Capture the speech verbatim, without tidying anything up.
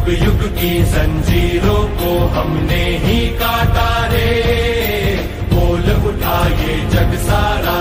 युग युग की जंजीरों को हमने ही काटा रे। बोल उठा ये जग सारा